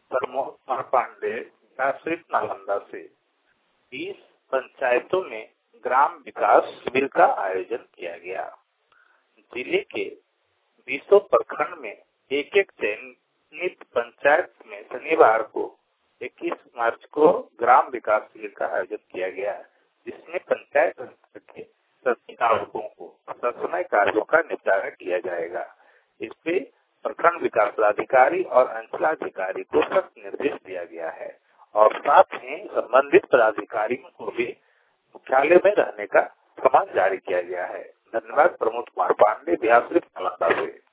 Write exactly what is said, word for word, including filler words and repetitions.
प्रमोद कुमार पांडे, विकासशील नालंदा से। बीस पंचायतों में ग्राम विकास शिविर का आयोजन किया गया। जिले के बीसों प्रखंड में एक एक चयनित पंचायत में शनिवार को इक्कीस मार्च को ग्राम विकास शिविर का आयोजन किया गया, जिसमें पंचायत के सभी नागरिकों को प्रशासनिक कार्यों का निपटारा किया जाएगा। इस पे प्रखंड विकास पदाधिकारी और अंचलाधिकारी को सख्त निर्देश दिया गया है और साथ ही संबंधित पदाधिकारियों को भी मुख्यालय में रहने का फरमान जारी किया गया है। धन्यवाद। प्रमोद कुमार पांडे, बिहार नालंदा से।